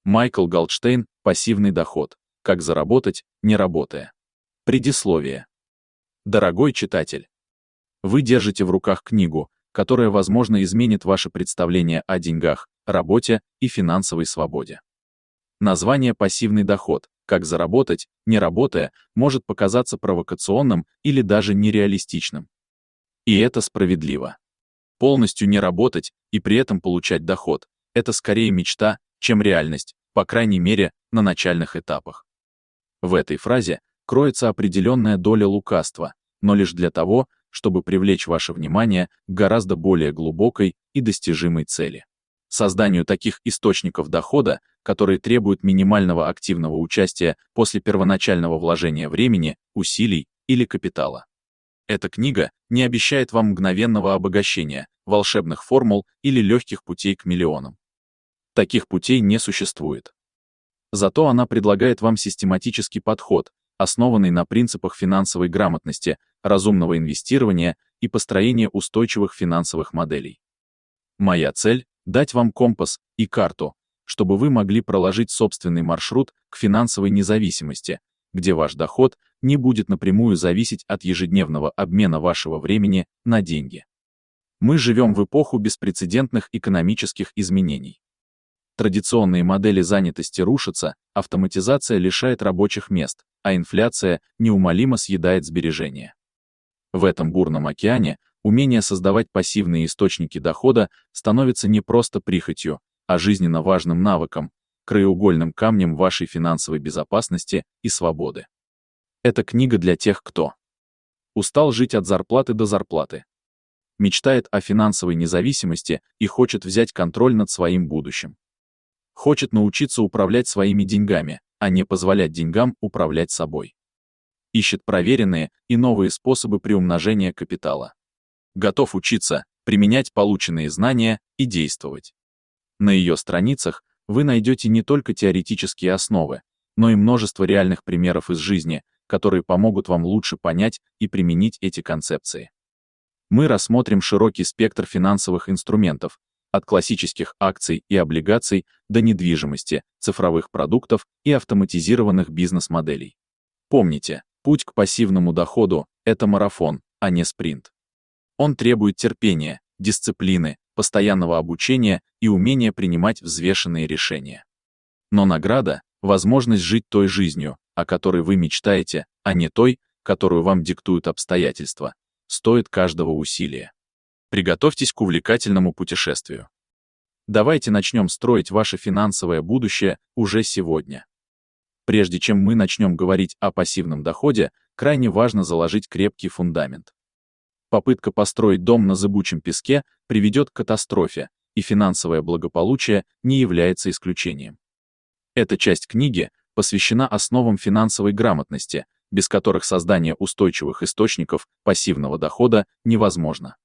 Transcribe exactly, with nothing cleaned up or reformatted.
Майкл Голдштейн «Пассивный доход. Как заработать, не работая». Предисловие. Дорогой читатель, вы держите в руках книгу, которая, возможно, изменит ваше представление о деньгах, работе и финансовой свободе. Название «Пассивный доход. Как заработать, не работая» может показаться провокационным или даже нереалистичным. И это справедливо. Полностью не работать и при этом получать доход – это скорее мечта, чем реальность, по крайней мере, на начальных этапах. В этой фразе кроется определенная доля лукавства, но лишь для того, чтобы привлечь ваше внимание к гораздо более глубокой и достижимой цели. Созданию таких источников дохода, которые требуют минимального активного участия после первоначального вложения времени, усилий или капитала. Эта книга не обещает вам мгновенного обогащения, волшебных формул или легких путей к миллионам. Таких путей не существует. Зато она предлагает вам систематический подход, основанный на принципах финансовой грамотности, разумного инвестирования и построения устойчивых финансовых моделей. Моя цель — дать вам компас и карту, чтобы вы могли проложить собственный маршрут к финансовой независимости, где ваш доход не будет напрямую зависеть от ежедневного обмена вашего времени на деньги. Мы живем в эпоху беспрецедентных экономических изменений. Традиционные модели занятости рушатся, автоматизация лишает рабочих мест, а инфляция неумолимо съедает сбережения. В этом бурном океане умение создавать пассивные источники дохода становится не просто прихотью, а жизненно важным навыком, краеугольным камнем вашей финансовой безопасности и свободы. Это книга для тех, кто устал жить от зарплаты до зарплаты, мечтает о финансовой независимости и хочет взять контроль над своим будущим. Хочет научиться управлять своими деньгами, а не позволять деньгам управлять собой. Ищет проверенные и новые способы приумножения капитала. Готов учиться, применять полученные знания и действовать. На ее страницах вы найдете не только теоретические основы, но и множество реальных примеров из жизни, которые помогут вам лучше понять и применить эти концепции. Мы рассмотрим широкий спектр финансовых инструментов, от классических акций и облигаций до недвижимости, цифровых продуктов и автоматизированных бизнес-моделей. Помните, путь к пассивному доходу — это марафон, а не спринт. Он требует терпения, дисциплины, постоянного обучения и умения принимать взвешенные решения. Но награда — возможность жить той жизнью, о которой вы мечтаете, а не той, которую вам диктуют обстоятельства, стоит каждого усилия. Приготовьтесь к увлекательному путешествию. Давайте начнем строить ваше финансовое будущее уже сегодня. Прежде чем мы начнем говорить о пассивном доходе, крайне важно заложить крепкий фундамент. Попытка построить дом на зыбучем песке приведет к катастрофе, и финансовое благополучие не является исключением. Эта часть книги посвящена основам финансовой грамотности, без которых создание устойчивых источников пассивного дохода невозможно.